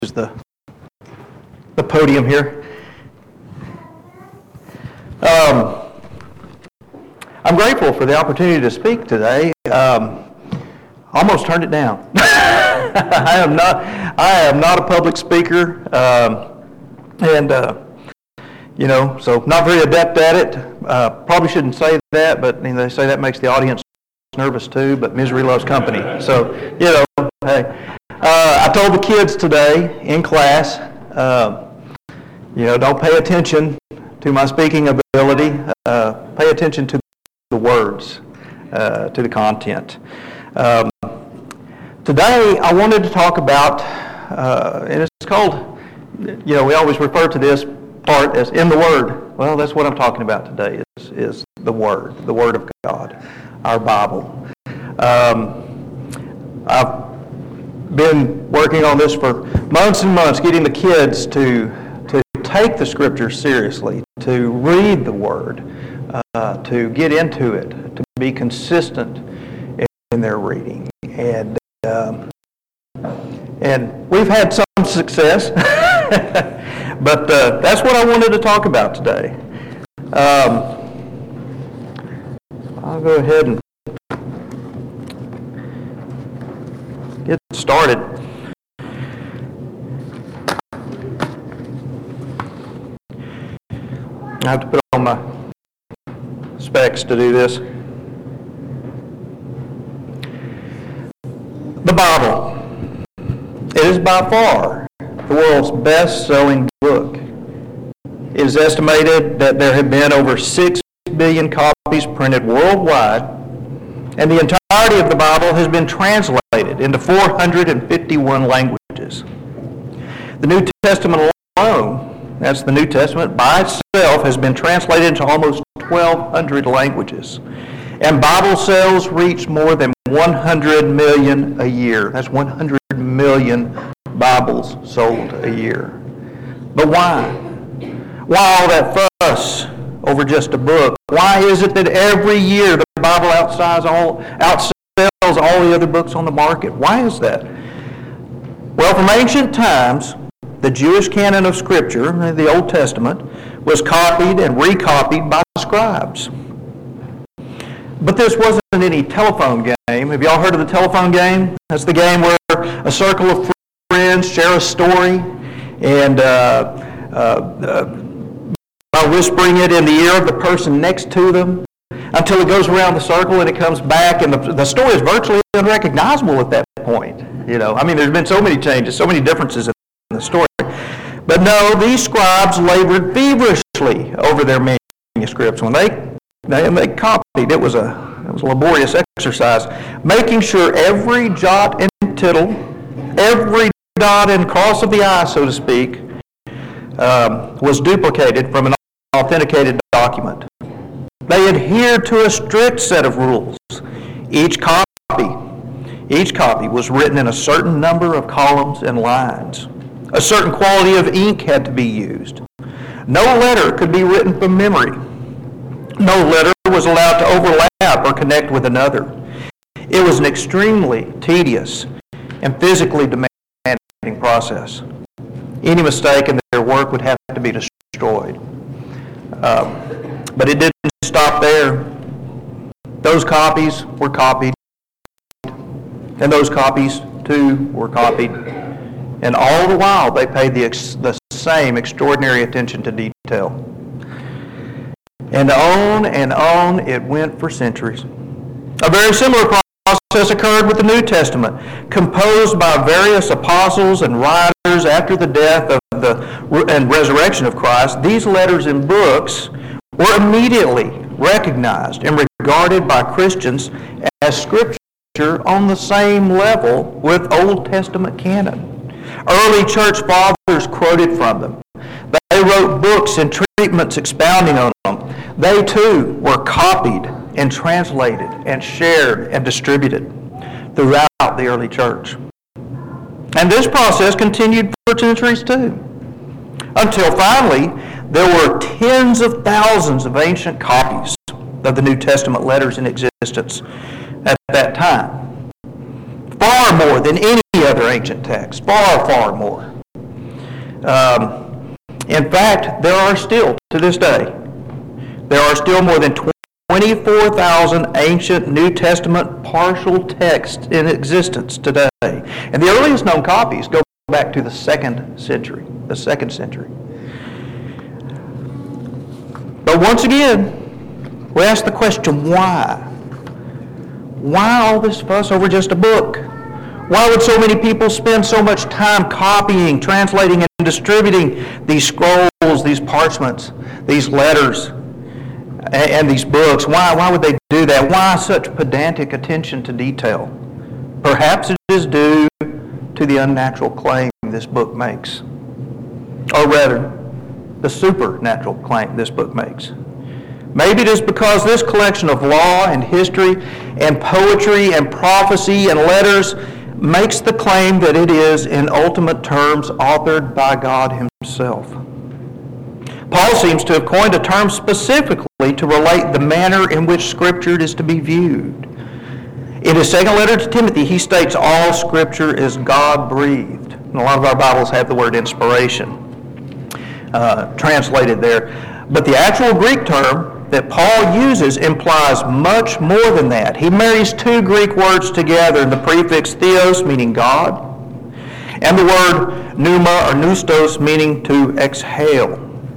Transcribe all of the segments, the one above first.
use the podium here. I'm grateful for the opportunity to speak today. Almost turned it down. I am not a public speaker, so not very adept at it. Probably shouldn't say that, but they say that makes the audience nervous too. But misery loves company. So hey, I told the kids today in class, don't pay attention to my speaking ability. Pay attention to the words, to the content. Today, I wanted to talk about, and it's called, we always refer to this part as in the Word. Well, that's what I'm talking about today, is the Word of God, our Bible. I've been working on this for months and months, getting the kids to take the Scriptures seriously, to read the Word, to get into it, to be consistent in their reading. And we've had some success, but that's what I wanted to talk about today. I'll go ahead and get started. I have to put on my specs to do this. The Bible. It is by far the world's best-selling book. It is estimated that there have been over 6 billion copies printed worldwide, and the entirety of the Bible has been translated into 451 languages. The New Testament alone, that's the New Testament, by itself has been translated into almost 1,200 languages. And Bible sales reach more than 100 million a year. That's 100 million Bibles sold a year. But why? Why all that fuss over just a book? Why is it that every year the Bible outsells all the other books on the market? Why is that? Well, from ancient times, the Jewish canon of Scripture, the Old Testament, was copied and recopied by scribes. But this wasn't any telephone game. Have y'all heard of the telephone game? That's the game where a circle of friends share a story, and by whispering it in the ear of the person next to them until it goes around the circle and it comes back, and the story is virtually unrecognizable at that point. There's been so many changes, so many differences in the story. But no, these scribes labored feverishly over their manuscripts. When they copied, it was a laborious exercise, making sure every jot and tittle, every dot and cross of the I, so to speak, was duplicated from an authenticated document. They adhered to a strict set of rules. Each copy was written in a certain number of columns and lines. A certain quality of ink had to be used. No letter could be written from memory. No letter was allowed to overlap or connect with another. It was an extremely tedious and physically demanding process. Any mistake in their work would have to be destroyed. But it didn't stop there. Those copies were copied, and those copies too were copied. And all the while they paid the same extraordinary attention to detail. And on it went for centuries. A very similar process occurred with the New Testament, composed by various apostles and writers after the death and resurrection of Christ. These letters and books were immediately recognized and regarded by Christians as Scripture on the same level with Old Testament canon. Early church fathers quoted from them. They wrote books and treatments expounding on them. They too were copied and translated and shared and distributed throughout the early church. And this process continued for centuries too, until finally there were tens of thousands of ancient copies of the New Testament letters in existence at that time. Far more than any other ancient text. Far, far more. In fact, there are still, to this day, there are still more than 24,000 ancient New Testament partial texts in existence today. And the earliest known copies go back to the second century. But once again, we ask the question, why? Why all this fuss over just a book? Why would so many people spend so much time copying, translating, and distributing these scrolls, these parchments, these letters, and these books? Why would they do that? Why such pedantic attention to detail? Perhaps it is due to the unnatural claim this book makes. Or rather, the supernatural claim this book makes. Maybe it is because this collection of law and history and poetry and prophecy and letters makes the claim that it is, in ultimate terms, authored by God Himself. Paul seems to have coined a term specifically to relate the manner in which Scripture is to be viewed. In his second letter to Timothy, he states all Scripture is God-breathed. And a lot of our Bibles have the word inspiration translated there. But the actual Greek term that Paul uses implies much more than that. He marries two Greek words together, the prefix theos, meaning God, and the word pneuma or pneustos, meaning to exhale.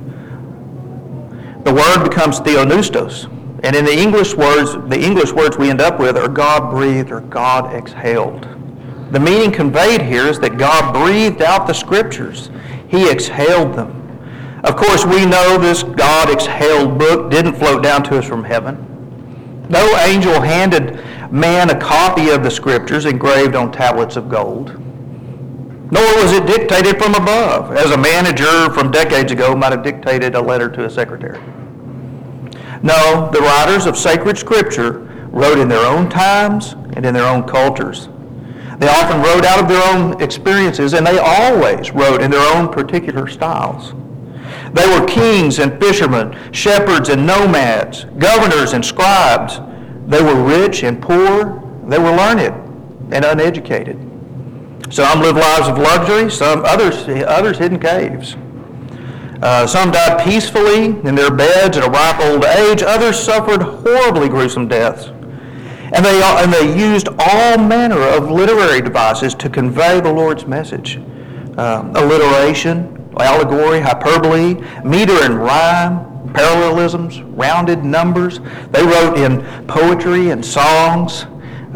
The word becomes theopneustos. And in the English words we end up with are God-breathed or God exhaled. The meaning conveyed here is that God breathed out the Scriptures. He exhaled them. Of course, we know this God-exhaled book didn't float down to us from heaven. No angel handed man a copy of the Scriptures engraved on tablets of gold. Nor was it dictated from above, as a manager from decades ago might have dictated a letter to a secretary. No, the writers of sacred Scripture wrote in their own times and in their own cultures. They often wrote out of their own experiences, and they always wrote in their own particular styles. They were kings and fishermen, shepherds and nomads, governors and scribes. They were rich and poor. They were learned and uneducated. Some lived lives of luxury, others hid in caves. Some died peacefully in their beds at a ripe old age. Others suffered horribly gruesome deaths. And they used all manner of literary devices to convey the Lord's message. Alliteration, allegory, hyperbole, meter and rhyme, parallelisms, rounded numbers. They wrote in poetry and songs,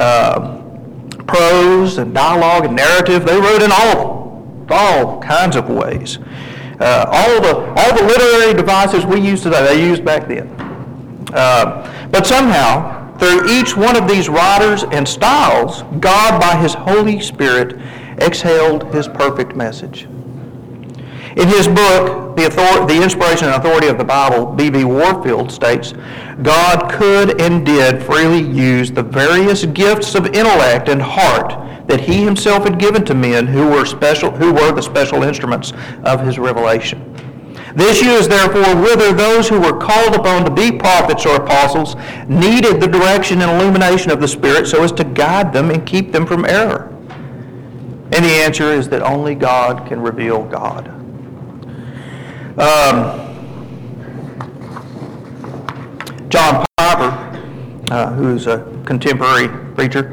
prose and dialogue and narrative. They wrote in all kinds of ways. All the literary devices we use today, they used back then. But somehow, through each one of these writers and styles, God, by His Holy Spirit, exhaled His perfect message. In his book, The Inspiration and Authority of the Bible, B.B. Warfield states, God could and did freely use the various gifts of intellect and heart that He Himself had given to men who were the special instruments of His revelation. The issue is therefore whether those who were called upon to be prophets or apostles needed the direction and illumination of the Spirit so as to guide them and keep them from error. And the answer is that only God can reveal God. John Piper, who's a contemporary preacher,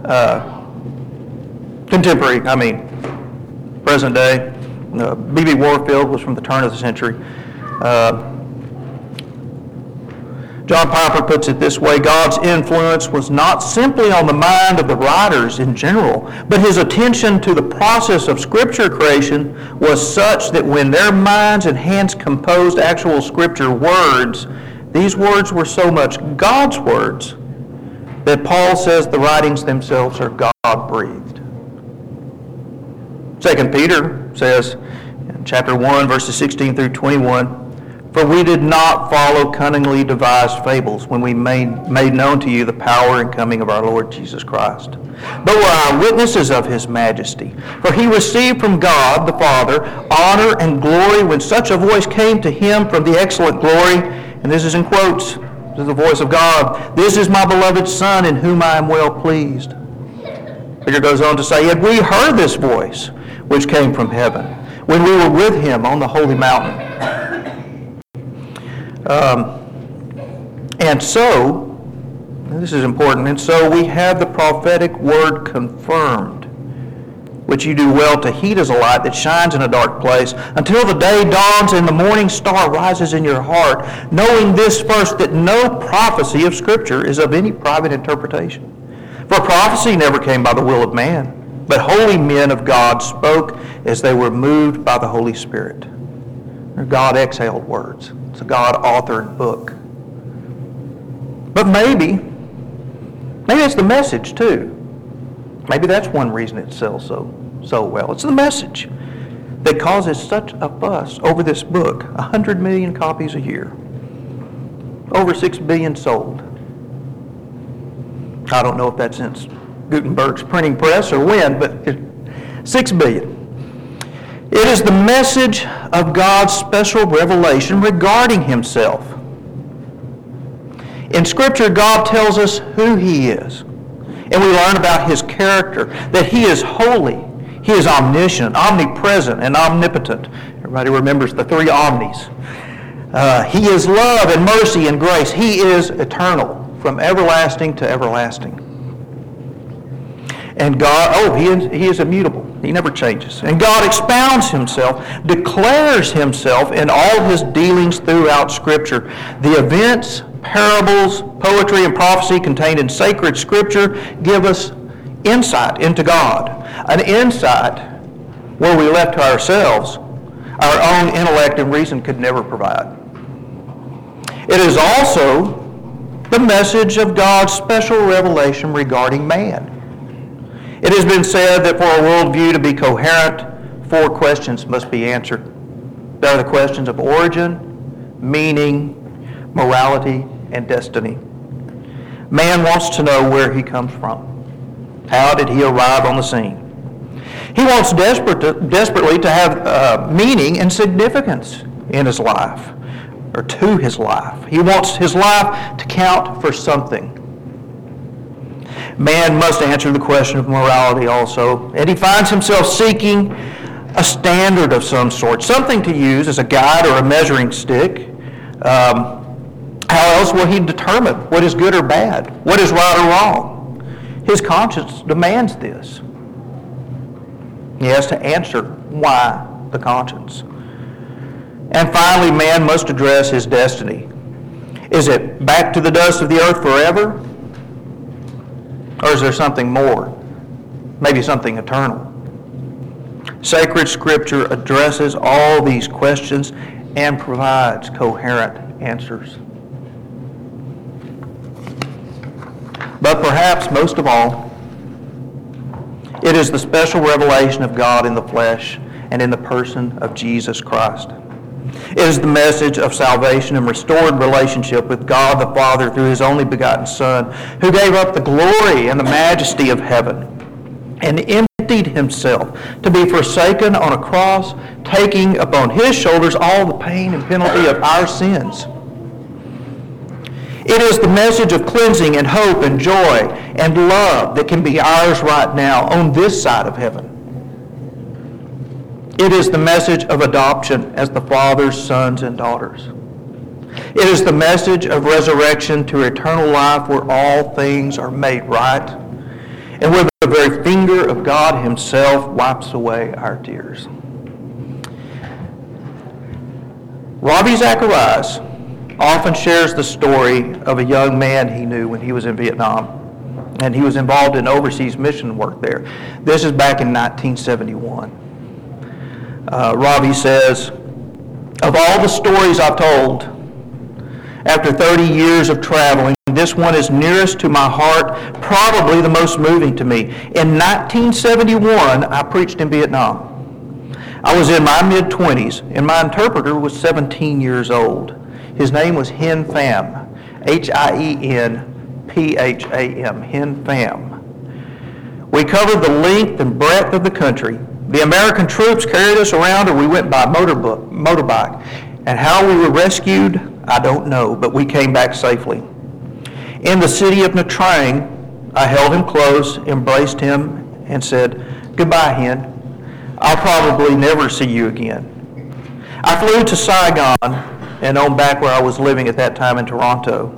present day. B.B. Warfield was from the turn of the century. John Piper puts it this way: God's influence was not simply on the mind of the writers in general, but His attention to the process of Scripture creation was such that when their minds and hands composed actual Scripture words, these words were so much God's words that Paul says the writings themselves are God-breathed. 2 Peter says in chapter 1, verses 16 through 21, for we did not follow cunningly devised fables when we made known to you the power and coming of our Lord Jesus Christ, but were eyewitnesses of His majesty. For He received from God the Father honor and glory when such a voice came to Him from the excellent glory, and this is in quotes, this is the voice of God, this is my beloved Son in whom I am well pleased. Peter goes on to say, yet we heard this voice which came from heaven, when we were with him on the holy mountain. And so, this is important, and so we have the prophetic word confirmed, which you do well to heed as a light that shines in a dark place, until the day dawns and the morning star rises in your heart, knowing this first, that no prophecy of Scripture is of any private interpretation. For prophecy never came by the will of man, but holy men of God spoke as they were moved by the Holy Spirit. They're God-exhaled words. It's a God-authored book. But maybe it's the message too. Maybe that's one reason it sells so well. It's the message that causes such a fuss over this book. 100 million copies a year. Over 6 billion sold. I don't know if that's since Gutenberg's printing press or when, but 6 billion. It is the message of God's special revelation regarding himself. In Scripture, God tells us who he is. And we learn about his character, that he is holy, he is omniscient, omnipresent, and omnipotent. Everybody remembers the three omnis. He is love and mercy and grace. He is eternal, from everlasting to everlasting. And God, he is immutable. He never changes. And God expounds himself, declares himself in all his dealings throughout Scripture. The events, parables, poetry, and prophecy contained in sacred Scripture give us insight into God. An insight where we left to ourselves, our own intellect and reason could never provide. It is also the message of God's special revelation regarding man. It has been said that for a worldview to be coherent, 4 questions must be answered. They are the questions of origin, meaning, morality, and destiny. Man wants to know where he comes from. How did he arrive on the scene? He wants desperately to have meaning and significance in his life, or to his life. He wants his life to count for something. Man must answer the question of morality also, and he finds himself seeking a standard of some sort, something to use as a guide or a measuring stick. How else will he determine what is good or bad, what is right or wrong? His conscience demands this. He has to answer why the conscience. And finally, man must address his destiny. Is it back to the dust of the earth forever? Or is there something more? Maybe something eternal? Sacred Scripture addresses all these questions and provides coherent answers. But perhaps most of all, it is the special revelation of God in the flesh and in the person of Jesus Christ. It is the message of salvation and restored relationship with God the Father through his only begotten Son, who gave up the glory and the majesty of heaven and emptied himself to be forsaken on a cross, taking upon his shoulders all the pain and penalty of our sins. It is the message of cleansing and hope and joy and love that can be ours right now on this side of heaven. It is the message of adoption as the Father's sons and daughters. It is the message of resurrection to eternal life where all things are made right and where the very finger of God himself wipes away our tears. Ravi Zacharias often shares the story of a young man he knew when he was in Vietnam, and he was involved in overseas mission work there. This is back in 1971. Ravi says, of all the stories I've told, after 30 years of traveling, this one is nearest to my heart, probably the most moving to me. In 1971, I preached in Vietnam. I was in my mid-20s, and my interpreter was 17 years old. His name was Hen Pham, H-I-E-N-P-H-A-M, Hen Pham. We covered the length and breadth of the country. The American troops carried us around, or we went by motorbike. And how we were rescued, I don't know, but we came back safely. In the city of Nha Trang, I held him close, embraced him, and said, "Goodbye, Hen. I'll probably never see you again. I flew to Saigon and on back where I was living at that time in Toronto.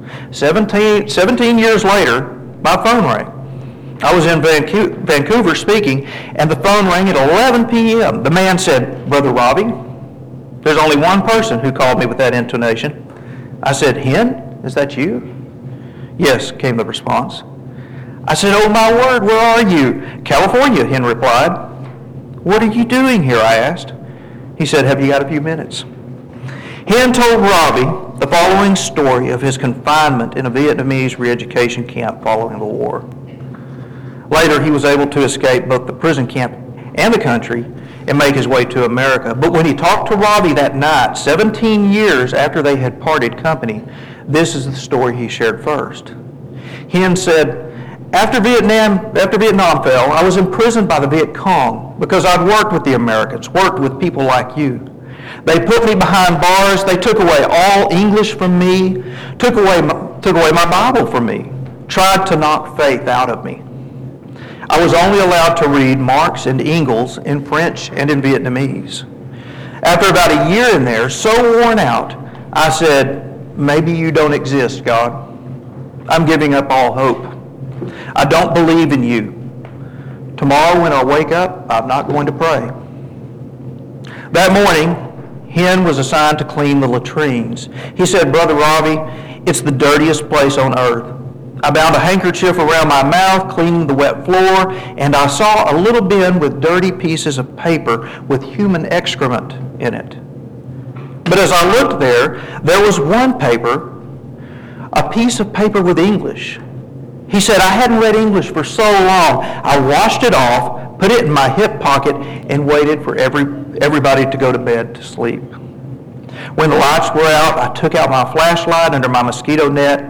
17 years later, my phone rang. I was in Vancouver speaking, and the phone rang at 11 p.m. The man said, "Brother Robbie?" There's only one person who called me with that intonation. I said, "Hen, is that you?" "Yes," came the response. I said, "Oh my word, where are you?" "California," Hen replied. "What are you doing here?" I asked. He said, "Have you got a few minutes?" Hen told Robbie the following story of his confinement in a Vietnamese re-education camp following the war. Later, he was able to escape both the prison camp and the country and make his way to America. But when he talked to Robbie that night, 17 years after they had parted company, this is the story he shared first. Hen said, After Vietnam fell, I was imprisoned by the Viet Cong because I'd worked with the Americans, worked with people like you. They put me behind bars. They took away all English from me, took away my Bible from me, tried to knock faith out of me. I was only allowed to read Marx and Engels in French and in Vietnamese. After about a year in there, so worn out, I said, "Maybe you don't exist, God. I'm giving up all hope. I don't believe in you. Tomorrow when I wake up, I'm not going to pray." That morning, Hen was assigned to clean the latrines. He said, "Brother Robbie, it's the dirtiest place on earth. I bound a handkerchief around my mouth, cleaning the wet floor, and I saw a little bin with dirty pieces of paper with human excrement in it. But as I looked there was one paper, a piece of paper with English." He said, "I hadn't read English for so long. I washed it off, put it in my hip pocket, and waited for everybody to go to bed to sleep. When the lights were out, I took out my flashlight under my mosquito net.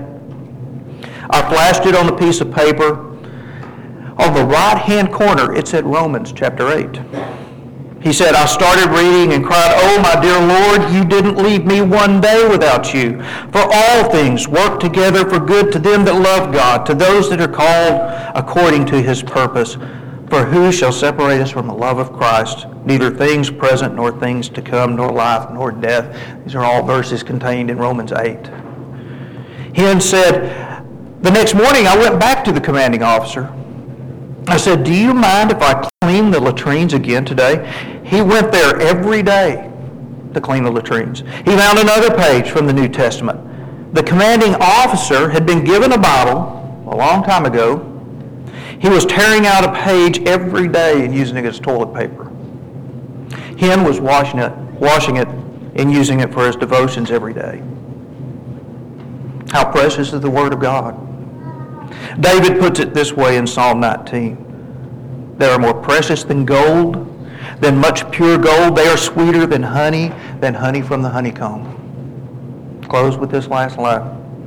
I flashed it on the piece of paper. On the right-hand corner, it said Romans chapter 8. He said, "I started reading and cried, 'Oh, my dear Lord, you didn't leave me one day without you. For all things work together for good to them that love God, to those that are called according to his purpose. For who shall separate us from the love of Christ? Neither things present, nor things to come, nor life, nor death.'" These are all verses contained in Romans 8. Hen said, "The next morning I went back to the commanding officer. I said, 'Do you mind if I clean the latrines again today?' He went there every day to clean the latrines. He found another page from the New Testament. The commanding officer had been given a Bible a long time ago. He was tearing out a page every day and using it as toilet paper. Hen was washing it and using it for his devotions every day." How precious is the Word of God. David puts it this way in Psalm 19. "They are more precious than gold, than much pure gold. They are sweeter than honey from the honeycomb." Close with this last line.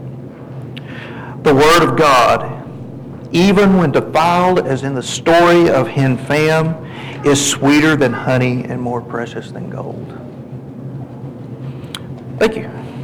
The Word of God, even when defiled as in the story of Hen Pham, is sweeter than honey and more precious than gold. Thank you.